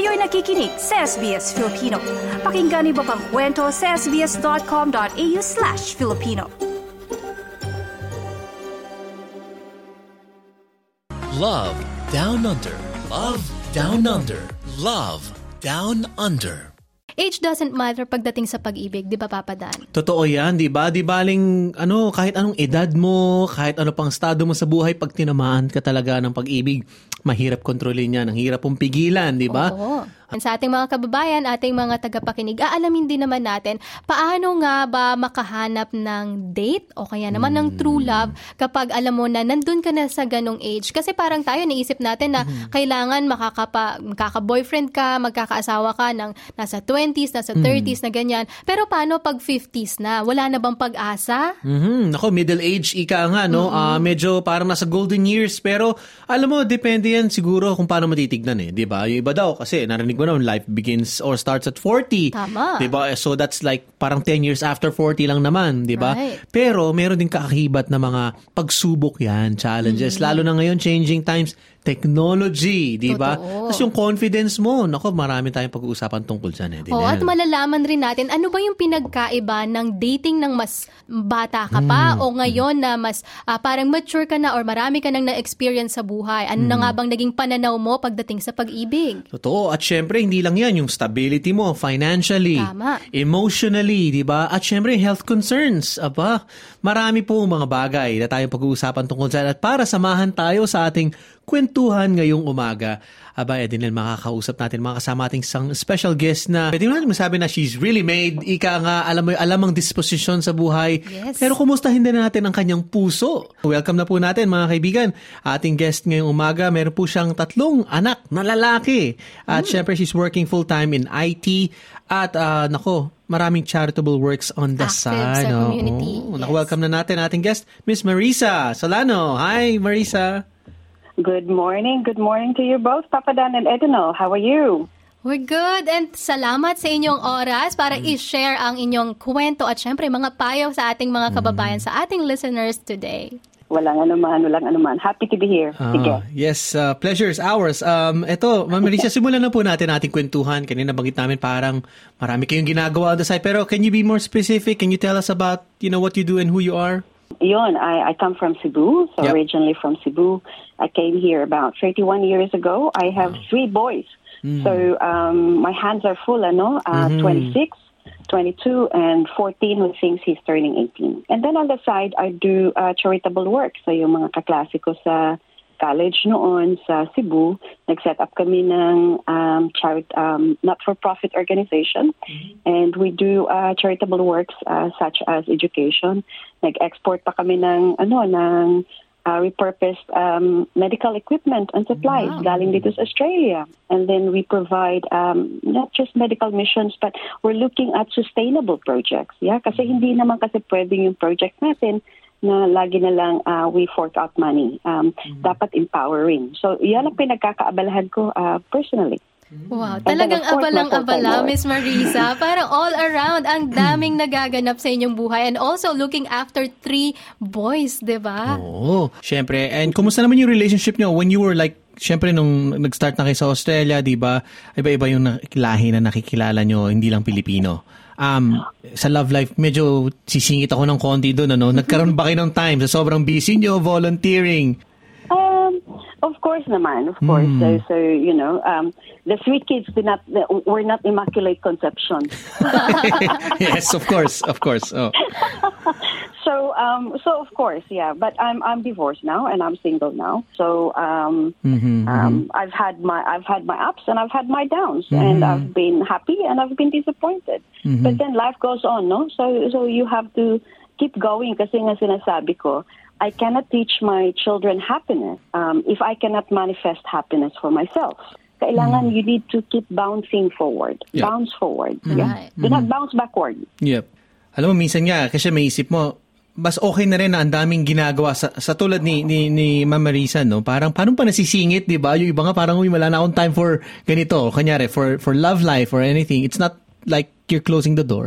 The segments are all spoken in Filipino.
Kayo'y nakikinig sa SBS Filipino. Pakinggan niyo pa ang kwento sa sbs.com.au/Filipino. Love Down Under. Love Down Under. Love Down Under. Age doesn't matter pagdating sa pag-ibig, di ba, Papa Dan? Totoo yan, di ba? Di baling, kahit anong edad mo, kahit ano pang estado mo sa buhay, pag tinamaan ka talaga ng pag-ibig, mahirap kontrolin yan, ang hirap pong pigilan, di ba? Oo. Sa ating mga kababayan, ating mga tagapakinig, aalamin din naman natin paano nga ba makahanap ng date o kaya naman ng true love kapag alam mo na nandun ka na sa ganong age. Kasi parang tayo naisip natin na kailangan makaka-boyfriend ka, magkakaasawa ka ng nasa 20s, nasa 30s na ganyan. Pero paano pag 50s na? Wala na bang pag-asa? Nako, middle age, ika nga, no? Medyo parang nasa golden years. Pero alam mo, depende yan siguro kung paano matitignan di ba? Yung iba daw, kasi narinig mo naman, life begins or starts at 40. Tama. Diba? So that's like parang 10 years after 40 lang naman, diba? Right. Pero meron din kaakibat na mga pagsubok yan, challenges. Lalo na ngayon, changing times, technology, diba? Tapos yung confidence mo, nako, marami tayong pag-uusapan tungkol dyan. At malalaman rin natin, ano ba yung pinagkaiba ng dating ng mas bata ka pa o ngayon na mas parang mature ka na or marami ka nang na-experience sa buhay. Ano na nga bang naging pananaw mo pagdating sa pag-ibig? Totoo. At syempre, hindi lang yan. Yung stability mo, financially, emotionally, di ba? At syempre, health concerns. Marami po mga bagay na tayong pag-uusapan tungkol dyan. At para samahan tayo sa ating kwentuhan ngayong umaga, din makakausap natin, mga kasama ating special guest na pwede natin masabi na she's really made, ika nga, alam ang disposisyon sa buhay. Yes. Pero kumustahin din natin ang kanyang puso. Welcome na po natin, mga kaibigan. Ating guest ngayong umaga, meron po siyang 3 anak na lalaki. At syempre, she's working full-time in IT. At maraming charitable works on the side. Sa community. Yes. Welcome na natin ating guest, Miss Marisa Solano. Hi, Marisa. Good morning. Good morning to you both, Papa Dan and Edino. How are you? We're good and salamat sa inyong oras para i-share ang inyong kwento at syempre mga payo sa ating mga kababayan, sa ating listeners today. Walang anuman. Happy to be here. Yes, pleasure is ours. Eto, Ma'am Marisa, simulan na po natin ating kwentuhan. Kanina banggit namin parang marami kayong ginagawa on the side. Pero can you be more specific? Can you tell us about, what you do and who you are? I come from Cebu, so originally from Cebu. I came here about 31 years ago. I have 3 boys. So my hands are full, 26, 22, and 14 who thinks he's turning 18. And then on the side, I do charitable work. So yung mga kaklase ko sa college noon sa Cebu, nag-set up kami ng not-for-profit organization. And we do charitable works such as education. Nag-export pa kami ng repurposed medical equipment and supplies galing dito sa Australia. And then we provide not just medical missions, but we're looking at sustainable projects. Kasi hindi naman kasi pwedeng yung project natin na lagi na lang we fork out money. Dapat empowering. So, yan ang pinagkakaabalahan ko personally. Wow, talagang abalang-abala, Miss Marisa. Parang all around, ang daming nagaganap sa inyong buhay and also looking after 3 boys, di ba? Oo, syempre. And kumusta naman yung relationship nyo when you were syempre nung nag-start na kayo sa Australia, di ba? Iba-iba yung lahi na nakikilala nyo, hindi lang Pilipino. Sa love life, medyo sisingit ako ng konti doon, Nagkaroon ba kayo ng time sa sobrang busy nyo, volunteering? Of course naman, of course. So the 3 kids were not immaculate conception. Yes, of course. Oh. So of course, yeah. But I'm divorced now and I'm single now. So I've had my ups and I've had my downs, and I've been happy and I've been disappointed. But then life goes on, no? So you have to keep going. Kasi nga sinasabi ko, I cannot teach my children happiness if I cannot manifest happiness for myself. Kailangan you need to keep bouncing forward. Yep. Bounce forward. Yeah? Do not bounce backward. Yep. Alam mo, minsan nga, kasi may isip mo, mas okay na rin na ang daming ginagawa sa tulad ni Ma'am Marisa, no? Parang paano pa nasisingit, di ba? Yung iba nga parang wala na akong time for ganito. Kanyari, for love life or anything. It's not like you're closing the door.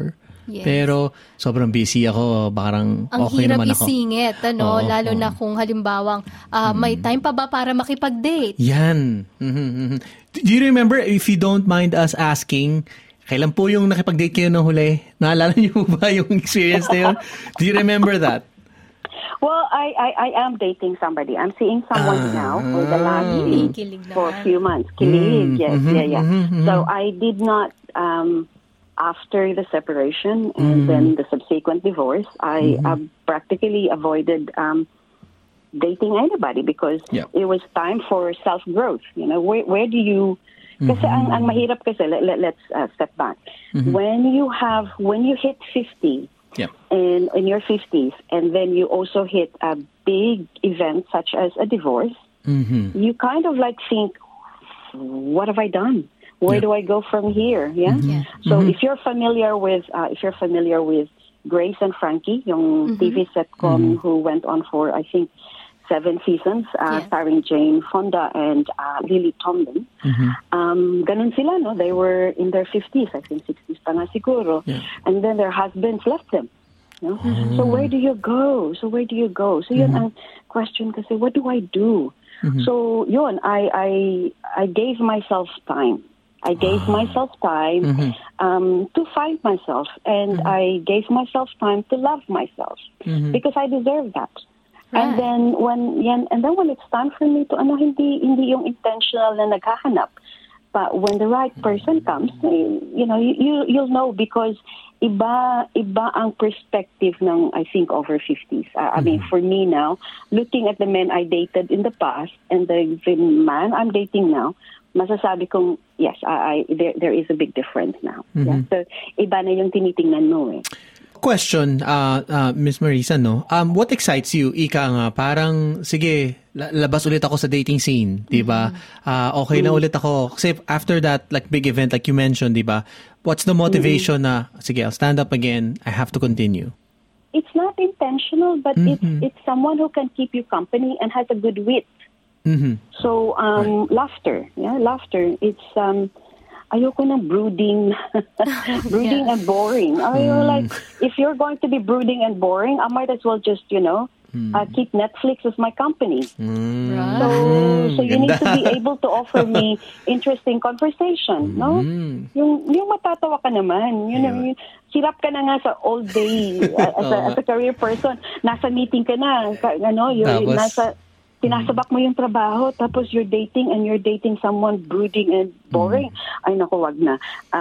Yes. Pero sobrang busy ako, parang okay naman ako. Ang hirap isingit, lalo na kung halimbawang may time pa ba para makipag-date? Yan. Mm-hmm. Do you remember, if you don't mind us asking, kailan po yung nakipag-date kayo ng huli? Naalala niyo ba yung experience na yun? Do you remember that? Well, I am dating somebody. I'm seeing someone now for the last week, for a few months. Kilig, yes, yeah. So I did not, after the separation and then the subsequent divorce, I practically avoided dating anybody because it was time for self-growth. You know, where do you... Kasi ang mahirap kasi, let's step back. When you hit 50, and in your 50s, and then you also hit a big event such as a divorce, you kind of like think, what have I done? Where do I go from here? Yeah. So if you're familiar with Grace and Frankie, yung TV sitcom who went on for I think 7 seasons, starring Jane Fonda and Lily Tomlin. Ganun sila, no? They were in their 50s, I think 60s pa nga siguro. And then their husbands left them. You know? So where do you go? So yun ang question kasi, what do I do? So yun, I gave myself time. To find myself, and I gave myself time to love myself because I deserve that. And then when it's time for me to hindi yung intentional na naghahanap, but when the right person comes, you'll know because iba ang perspective ng I think over 50s. I mean, for me now, looking at the men I dated in the past and the man I'm dating now, masasabi kong yes, there is a big difference now. Yeah. So iba na yung tinitingnan mo eh. Question, Miss Marisa, no? What excites you? Ika nga, parang, sige, labas ulit ako sa dating scene, di ba? Okay na ulit ako. Kasi after that, like, big event, like you mentioned, di ba? What's the motivation na, sige, I'll stand up again, I have to continue? It's not intentional, but it's someone who can keep you company and has a good wit. So, laughter. Yeah, laughter. It's, ayoko na brooding and boring. Like, if you're going to be brooding and boring, I might as well just, keep Netflix as my company. So you need to be able to offer me interesting conversation, no? Yung matatawa ka naman, sirap ka na nga sa all day as a career person. Nasa meeting ka na, tinasabak mo yung trabaho, tapos you're dating someone brooding and boring. Ay, naku, wag na.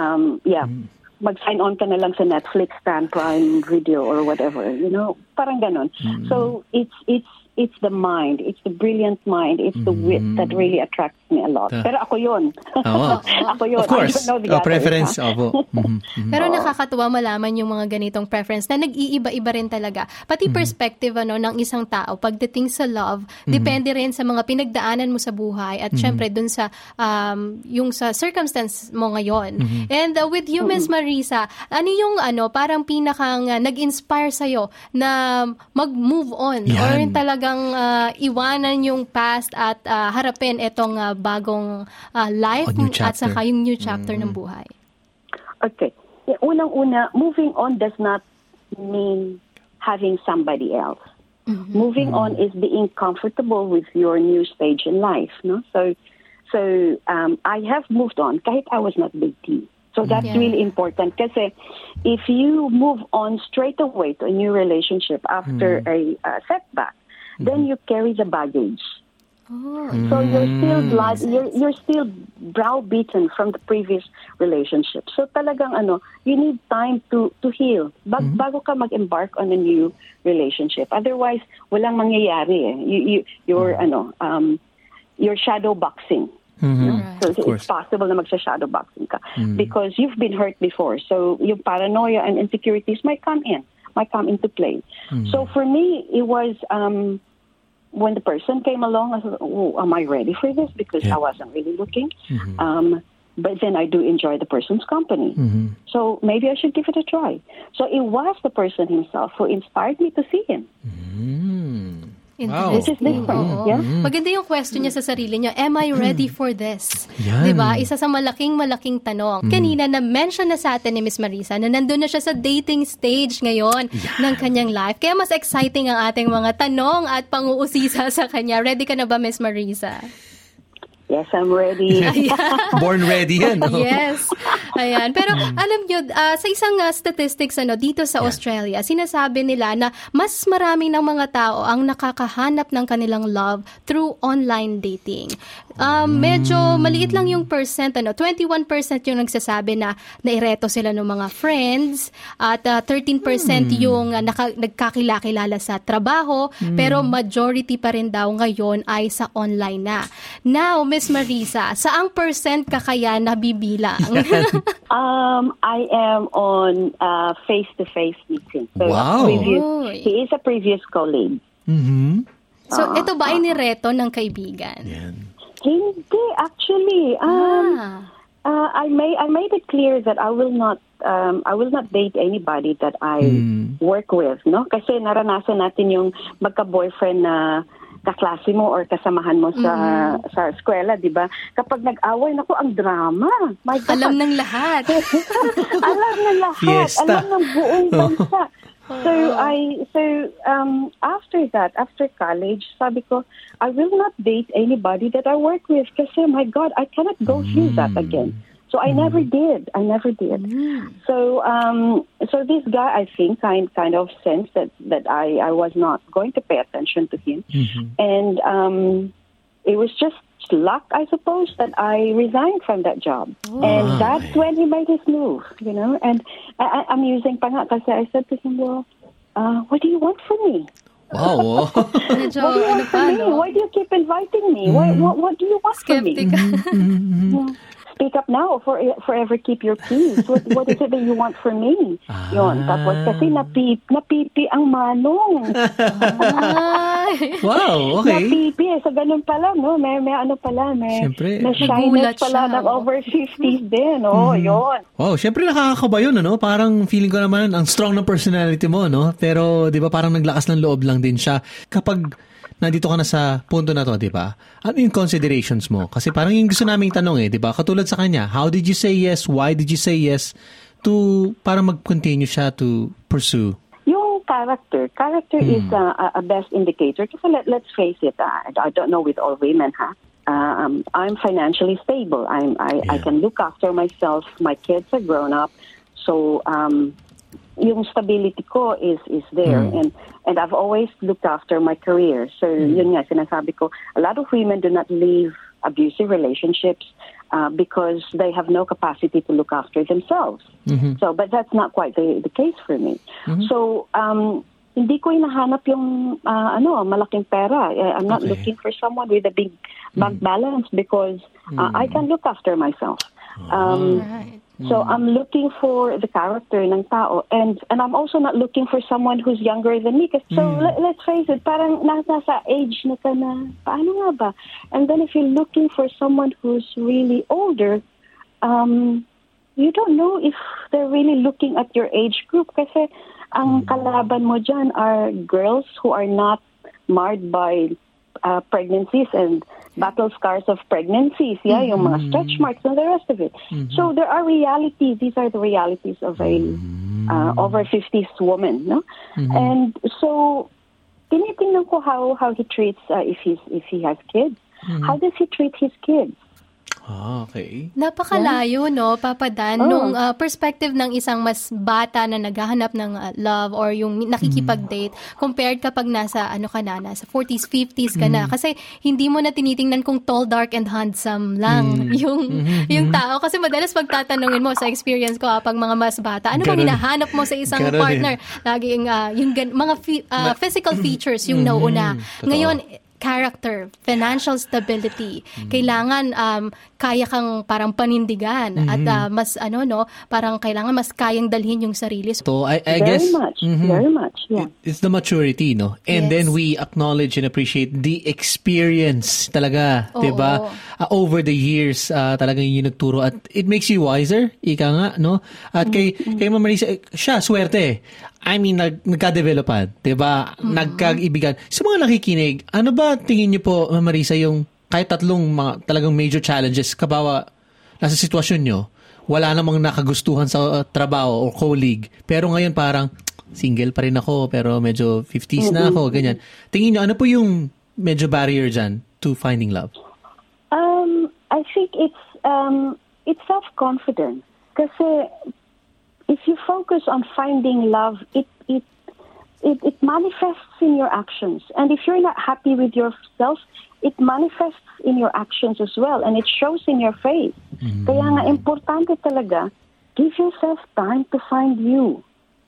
Mag-sign on ka na lang sa Netflix, Prime Video, or whatever. Parang ganon. So, it's the mind. It's the brilliant mind. It's the wit that really attracts me a lot. Pero ako yun. Ako yun. Of course. I don't know the others, preference. Pero nakakatuwa malaman yung mga ganitong preference na nag-iiba-iba rin talaga. Pati perspective ng isang tao pagdating sa love, depende rin sa mga pinagdaanan mo sa buhay at syempre dun sa yung sa circumstance mo ngayon. And with you, Ms. Marisa, ano yung parang pinakang nag-inspire sa'yo na mag-move on or talagang iwanan yung past at harapin itong bagong life at saka yung new chapter ng buhay? Okay. Unang-una, moving on does not mean having somebody else. Moving on is being comfortable with your new stage in life. No? So I have moved on kahit I was not dating. So that's really important kasi if you move on straight away to a new relationship after a setback, then you carry the baggage. So you're still browbeaten from the previous relationship. So talagang you need time to heal bago ka mag-embark on a new relationship. Otherwise, walang mangyayari eh. You're shadow boxing. So it's possible na magsha-shadow boxing ka because you've been hurt before. So yung paranoia and insecurities might come into play. So for me, it was when the person came along, I thought, am I ready for this? Because I wasn't really looking. But then I do enjoy the person's company. So maybe I should give it a try. So it was the person himself who inspired me to see him. Which is different. Yeah? Maganda yung question niya sa sarili niya, am I ready for this? Yan. Diba? Isa sa malaking tanong. Kanina na-mention na sa atin ni Miss Marisa na nandun na siya sa dating stage ngayon ng kanyang life. Kaya mas exciting ang ating mga tanong at pang-uusisa sa kanya. Ready ka na ba, Miss Marisa? Yes, I'm ready. Born ready yan. No? Yes. Ayan. Pero alam nyo, sa isang statistics dito sa Australia, sinasabi nila na mas marami ng mga tao ang nakakahanap ng kanilang love through online dating. Medyo maliit lang yung percent. 21% yung nagsasabi na naireto sila ng mga friends at 13% yung nagkakilala sa trabaho. Pero majority pa rin daw ngayon ay sa online na. Now, Miss Marisa, saang percent ka kaya nabibilang? I am on face-to-face meeting. So Wow. He is a previous colleague. So, ito ba ay nireto ng kaibigan? Yan. Hindi, actually. I made it clear that I will not date anybody that I work with, no? Kasi naranasan natin yung magka-boyfriend na kaklase mo or kasamahan mo sa eskwela, di ba? Kapag nag-away, naku, ang drama. My God. Alam ng lahat. Alam ng lahat. Fiesta. Alam ng buong bansa. After college, sabi ko, I will not date anybody that I work with kasi, my God, I cannot go through that again. So I never did. So this guy, I think, kind of sensed that I was not going to pay attention to him, and it was just luck, I suppose, that I resigned from that job, and that's when he made his move, you know. And I'm using pa nga kasi I said to him, well, what do you want from me? Wow. What do you want from me? Why do you keep inviting me? What do you want from me? Speak up now or forever keep your peace. What is it that you want from me? Yun. Tapos kasi napipi ang manong. Wow, okay. Napipi. So ganun pala, no? May ano pala, may shyness pala ng over 50s din. Yun. Wow, syempre nakakakaba yun, ano? Parang feeling ko naman ang strong ng personality mo, no? Pero, di ba, parang naglakas ng loob lang din siya. Kapag nandito ka na sa punto na to, di ba? Ano yung considerations mo? Kasi parang yung gusto naming tanong di ba? Katulad sa kanya, how did you say yes? Why did you say yes? Para mag-continue siya to pursue? Yung character is a best indicator. Kasi let's face it, I don't know with all women, I'm financially stable. I can look after myself. My kids are grown up. So, yung stability ko is there, and I've always looked after my career. So yun nga sinasabi ko, a lot of women do not leave abusive relationships because they have no capacity to look after themselves. So, but that's not quite the case for me. So hindi ko hinahanap yung malaking pera. I'm not looking for someone with a big bank balance because I can look after myself. So I'm looking for the character ng tao, and I'm also not looking for someone who's younger than me. So let's face it, parang nasa age na ka na, paano nga ba? And then if you're looking for someone who's really older, you don't know if they're really looking at your age group kasi ang kalaban mo dyan are girls who are not marred by pregnancies and battle scars of pregnancies, yung mga stretch marks and the rest of it. So there are realities. These are the realities of a over 50s woman, no? And so tinitingnan ko how he treats if he has kids. How does he treat his kids? Okay. Napakalayo, no, Papa Dan, nung perspective ng isang mas bata na naghahanap ng love or yung nakikipag-date compared kapag nasa 40s, 50s ka na. Kasi hindi mo na tinitingnan kung tall, dark, and handsome lang yung tao. Kasi madalas pagtatanungin mo sa experience ko pag mga mas bata, ano bang hinahanap mo sa isang partner? Laging yung mga physical features yung nauuna. Ngayon, character, financial stability. Kailangan kaya kang parang panindigan at mas parang kailangan mas kayang dalhin yung sarili. So I guess very much. Yeah. It's the maturity, no? And then we acknowledge and appreciate the experience talaga, 'di ba? Over the years, talagang yung nagturo at it makes you wiser, ika nga, no? At kay Ma'am Marisa, siya swerte. nagka-developan, diba? Nagkag-ibigan. Sa mga nakikinig, ano ba tingin niyo po, Marisa, yung kahit tatlong mga talagang major challenges, kabawa, nasa sitwasyon nyo, wala namang nakagustuhan sa trabaho o colleague, pero ngayon parang, single pa rin ako, pero medyo 50s na ako, ganyan. Tingin nyo, ano po yung medyo barrier dyan to finding love? I think it's self-confidence. Kasi if you focus on finding love, it manifests in your actions. And if you're not happy with yourself, it manifests in your actions as well. And it shows in your face. Kaya nga, importante talaga, give yourself time to find you.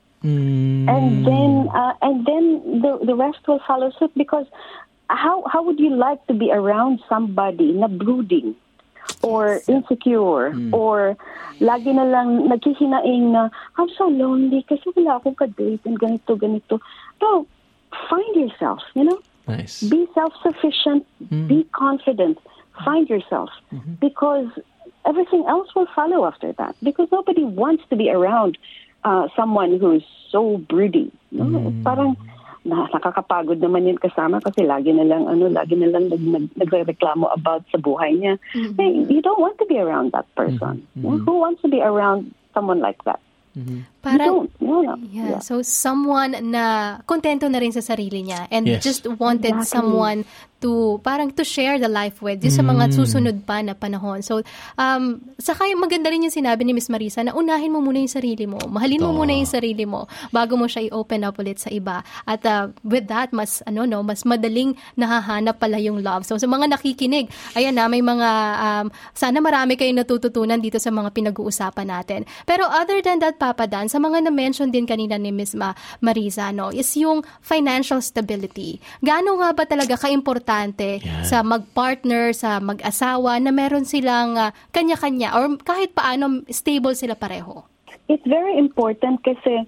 And then the rest will follow suit, because how would you like to be around somebody na brooding or insecure or lagi na lang naghihinaing na I'm so lonely kasi wala akong ka-date and ganito. No, find yourself, Nice. Be self-sufficient, be confident, find yourself, because everything else will follow after that, because nobody wants to be around someone who's so broody. No? Parang nakakapagod naman yun kasama kasi lagi na lang nagreklamo about sa buhay niya. Hey, you don't want to be around that person. Who wants to be around someone like that? Parang, yeah. So someone na kontento na rin sa sarili niya and just wanted someone to share the life with sa mga susunod pa na panahon. So saka maganda rin yung sinabi ni Miss Marisa na unahin mo muna yung sarili mo. Mahalin mo muna yung sarili mo bago mo siya i-open up ulit sa iba. At with that, mas madaling nahahanap pala yung love. So sa mga nakikinig, ayan na, may mga sana marami kayong natututunan dito sa mga pinag-uusapan natin. Pero other than that, Papa Dan, sa mga na-mention din kanina ni Miss Marisa, is yung financial stability. Gaano nga ba talaga ka-importante sa mag-partner, sa mag-asawa, na meron silang kanya-kanya or kahit paano stable sila pareho? It's very important kasi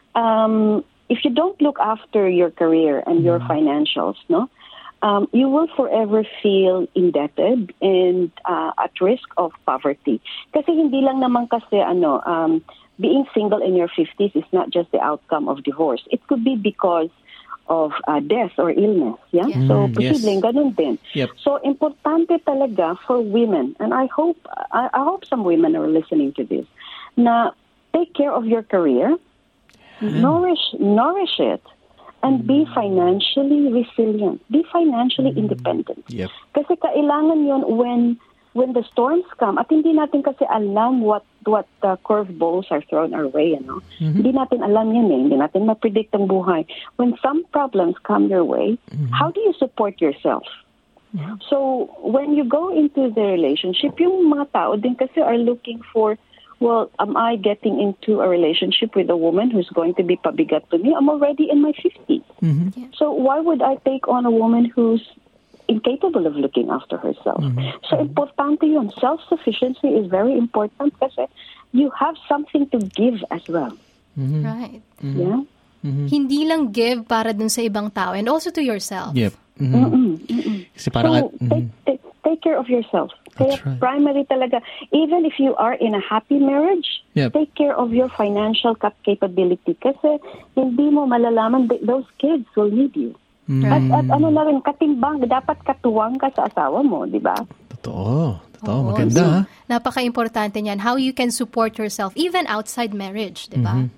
if you don't look after your career and your financials, you will forever feel indebted and at risk of poverty. Kasi hindi lang naman kasi being single in your 50s is not just the outcome of divorce. It could be because of death or illness. Yeah? So, posibleng ganun din. Yep. So, importante talaga for women, and I hope some women are listening to this, na take care of your career, nourish it, and be financially resilient. Be financially independent. Yep. Kasi kailangan yun when the storms come, at hindi natin kasi alam what curveballs are thrown our way, Hindi natin alam yan Hindi natin ma-predict ang buhay. When some problems come your way, how do you support yourself? So, when you go into the relationship, yung mga tao din kasi are looking for, well, am I getting into a relationship with a woman who's going to be pabigat to me? I'm already in my 50s. So, why would I take on a woman who's incapable of looking after herself? So, importante yun. Self-sufficiency is very important kasi you have something to give as well. Right. Yeah? Hindi lang give para dun sa ibang tao and also to yourself. Yep. Kasi parang take care of yourself. Kaya primary talaga, even if you are in a happy marriage, take care of your financial capability kasi hindi mo malalaman those kids will need you. At na rin, katimbang, dapat katuwang ka sa asawa mo, di ba? Totoo, maganda. So, napaka-importante niyan. How you can support yourself even outside marriage, di ba?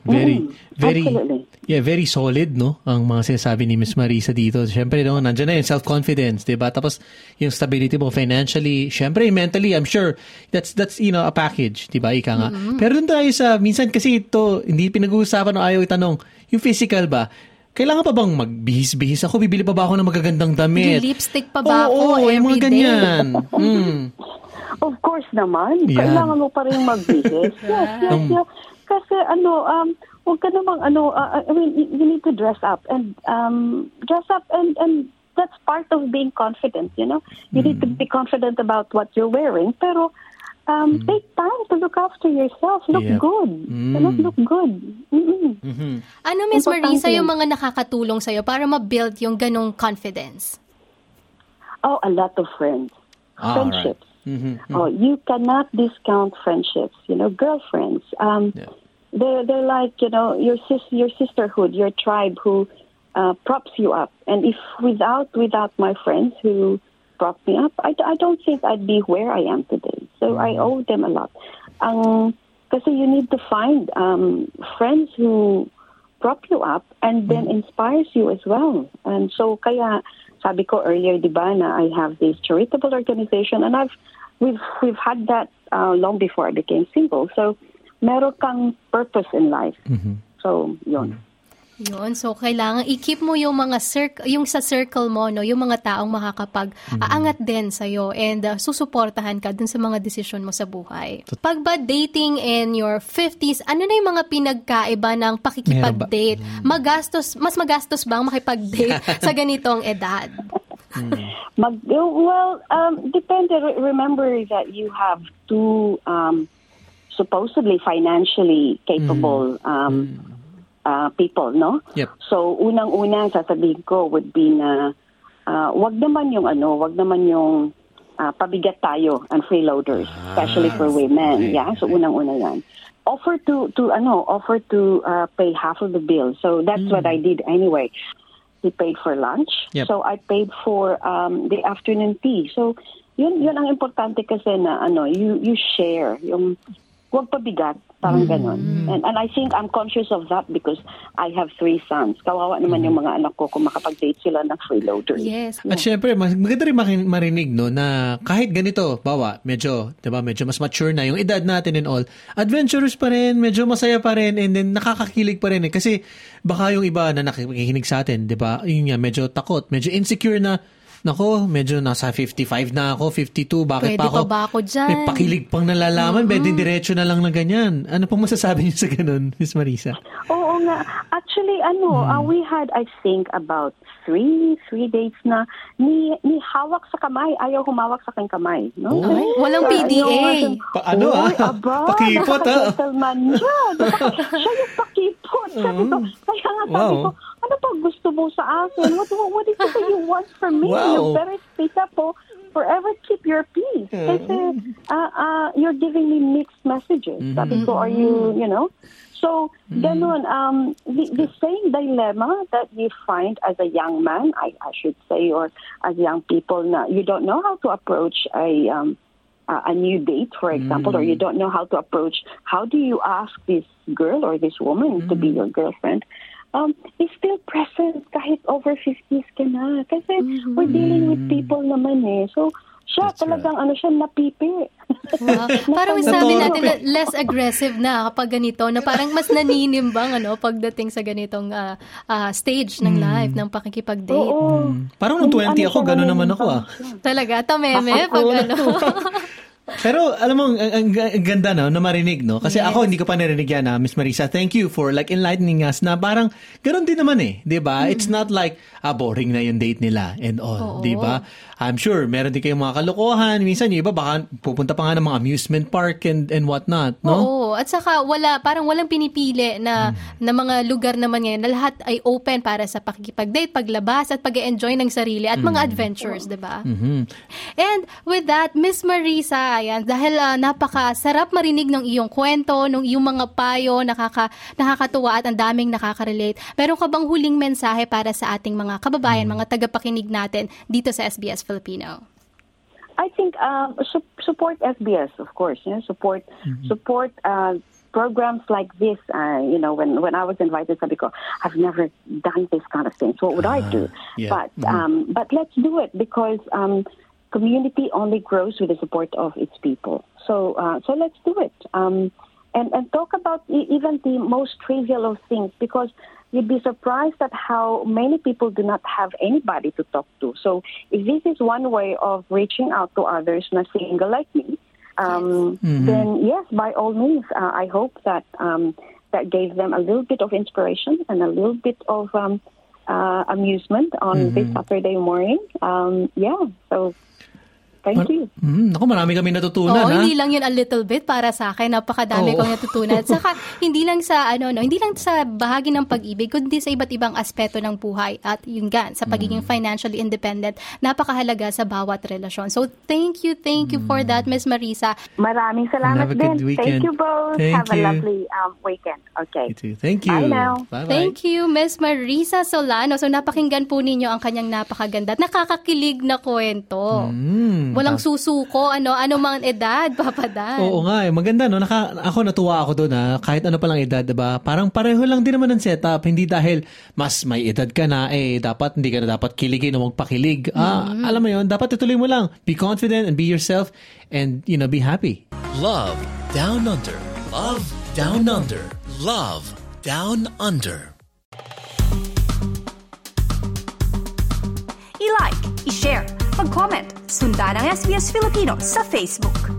Very solid, ang mga sinasabi ni Miss Marisa dito. Siyempre, nandiyan na yung self-confidence, di ba? Tapos, yung stability mo financially, siyempre, mentally, I'm sure, that's a package, di ba? Ika nga. Pero doon tayo minsan kasi ito, hindi pinag-uusapan o ayaw itanong, yung physical ba? Kailangan pa bang magbihis-bihis ako? Bibili pa ba ako ng magagandang damit? Lipstick pa ba ako every mga ganyan. Of course naman. Yeah. Kailangan mo pa rin magbihis. Yes. Kasi huwag ka namang you need to dress up and that's part of being confident, You need to be confident about what you're wearing, pero take time to look after yourself. Look good. Look good. Ano, Miss Marisa, yung mga nakakatulong sa'yo para ma-build yung ganong confidence? Oh, a lot of friends. Friendships. Right. Oh, you cannot discount friendships. Girlfriends. they're like, your sisterhood, your tribe who props you up. And if without my friends who prop me up, I don't think I'd be where I am today. So I owe them a lot. Kasi you need to find friends who prop you up and then inspires you as well. And so kaya sabi ko earlier, di ba, na I have this charitable organization, and we've had that long before I became single. So meron kang purpose in life. So yun. So kailangan i-keep mo yung mga yung sa circle mo, no, yung mga taong makakapag-aangat din sa iyo and susuportahan ka dun sa mga desisyon mo sa buhay. Pag ba dating in your 50s, ano na yung mga pinagkaiba ng pakikipag-date? Mas magastos bang makipag-date sa ganitong edad? Depende. Remember that you have two supposedly financially capable people, no? Yep. So, unang-una sasabihin ko would be na wag naman yung pabigat tayo and freeloaders, especially for women. Okay. Yeah, so unang-una yan. Offer to pay half of the bill. So that's what I did anyway. He paid for lunch. Yep. So I paid for the afternoon tea. So yun ang importante kasi na you share yung wag pabigat. Parang ganon. And I think I'm conscious of that because I have 3 sons. Kawawa naman yung mga anak ko kung makapag-date sila ng freeloaders. Yes. At syempre, maganda rin marinig, no, na kahit ganito, medyo mas mature na yung edad natin and all, adventurous pa rin, medyo masaya pa rin, and then nakakakilig pa rin. Kasi baka yung iba na nakikinig sa atin, di ba, yun nga, medyo takot, medyo insecure na, nako, medyo nasa 55 na ako, 52, bakit pwede pa ba ako dyan? May pakilig pang nalalaman, pwede diretso na lang na ganyan. Ano pong masasabi niyo sa ganun, Miss Marisa? Oo nga. Actually, we had, I think, about 3 dates na ni hawak sa kamay. Ayaw humawak sa aking kamay. No? Walang PDA. Pakipot, ha? Gentleman siya. Siya yung pakipot. Sabi ko, kaya nga sabi ko, ano pa gusto mo sa akin? What is it that you want from me? Wow. You better speak up, forever keep your peace. Kasi you're giving me mixed messages. Sabi ko, are you, So, ganun, the same dilemma that you find as a young man, I should say, or as young people, na you don't know how to approach a new date, for example, or you don't know how to approach, how do you ask this girl or this woman to be your girlfriend? Is still present kahit over 50s ka na. Kasi we're dealing with people naman eh. So, siya talagang siya napipi. Wow. Parang sabi natin na less aggressive na kapag ganito, na parang mas naninimbang pagdating sa ganitong stage ng life, ng pakikipag-date. Parang nung 20 ako, gano'n naman ako Talaga, tameme, pag Pero alam mo, ang ganda na marinig, no? Kasi ako, hindi ko pa narinig yan, Miss Marisa. Thank you for enlightening us na parang gano'n din naman di ba? It's not like, boring na yung date nila and all, di ba? I'm sure, meron din kayong mga kalokohan. Minsan, yung iba, baka pupunta pa nga ng mga amusement park and whatnot, no? Oo, at saka parang walang pinipili na mga lugar naman ngayon na lahat ay open para sa pakikipag-date, paglabas, at pag-enjoy ng sarili at mga adventures, di ba? And with that, Miss Marisa, ayan, dahil napakasarap marinig ng iyong kwento, ng iyong mga payo, nakakatuwa at ang daming nakaka-relate. Meron ka bang huling mensahe para sa ating mga kababayan, mga tagapakinig natin dito sa SBS Filipino? I think support SBS, of course. Support programs like this. When I was invited, sabi ko, I've never done this kind of thing. So what would I do? Yeah. But let's do it because community only grows with the support of its people. So let's do it. And talk about even the most trivial of things, because you'd be surprised at how many people do not have anybody to talk to. So if this is one way of reaching out to others na single like me, then yes, by all means, I hope that that gave them a little bit of inspiration and a little bit of amusement on this Saturday morning. So Thank you. Ako, marami kami natutunan. Hindi lang yun a little bit para sa akin. Napakadami kong natutunan. Saka, hindi lang sa bahagi ng pag-ibig, kundi sa iba't ibang aspeto ng buhay. At yun gan, sa pagiging financially independent, napakahalaga sa bawat relasyon. So, thank you for that, Ms. Marisa. Maraming salamat din. Weekend. Thank you both. Have a lovely weekend. Okay. You too. Thank you. Bye now. Bye-bye. Thank you, Ms. Marisa Solano. So, napakinggan po ninyo ang kanyang napakaganda at nakakakilig na kwento. Walang susuko, anumang edad, Papa Dan. Oo nga, maganda, no? Ako natuwa ako doon, kahit ano palang edad, diba? Parang pareho lang din naman ang setup, hindi dahil mas may edad ka na, dapat hindi ka na dapat kiligin o magpakilig. Alam mo yun, dapat ituloy mo lang. Be confident and be yourself and, be happy. Love Down Under. Love Down Under. Love Down Under. I-like, i-share, mag-comment, sundan ang SBS Filipino sa Facebook.